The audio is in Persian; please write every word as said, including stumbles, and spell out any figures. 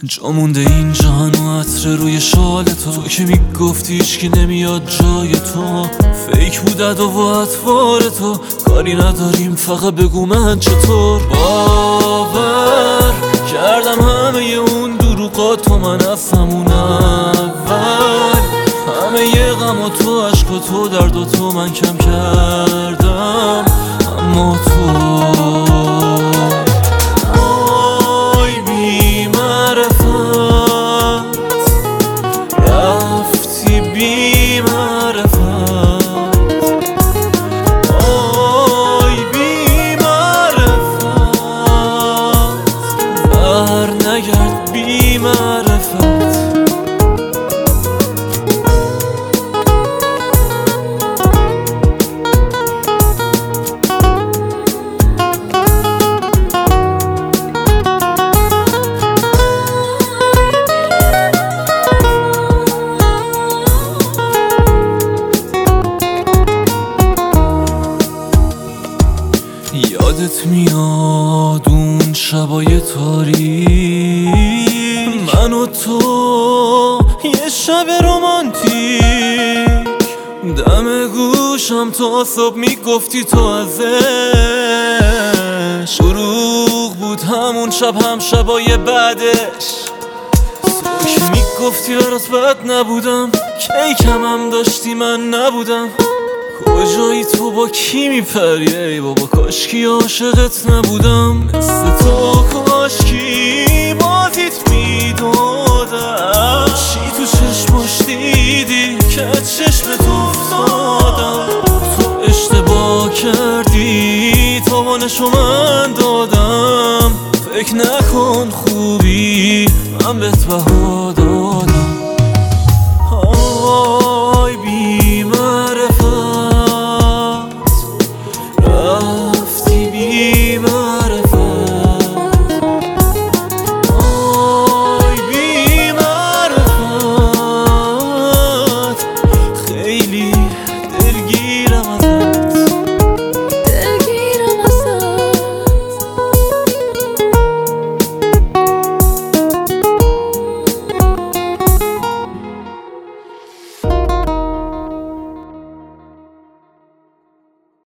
جا مونده اینجا هنو عطر روی شال تو تو که میگفتی هیچکی نمیاد جای تو فیک بود ادا و اطوار تو کاری نداریم فقط بگو من چطور باور کردم همه اون دروغات تو من از همون اول همه ی غم و تو عشق و تو درد و تو من کم کردم اما تو نگرد بی معرفت یادت میاد اون شبای تاریک من و تو یه شب رومانتیک دم گوشم تا صبح میگفتی تو ازش شروع بود همون شب هم شبای بعدش که میگفتی برات بد نبودم کی کمم داشتی من نبودم کجایی تو با کی میپری ای بابا کاشکی عاشقت نبودم مثل تو کاشکی بازیت میدادم چی تو چشماش دیدی که چشمت افتادم تو اشتباه کردی تاوانشو من دادم فکر نکن خوبی من بهت بها دادم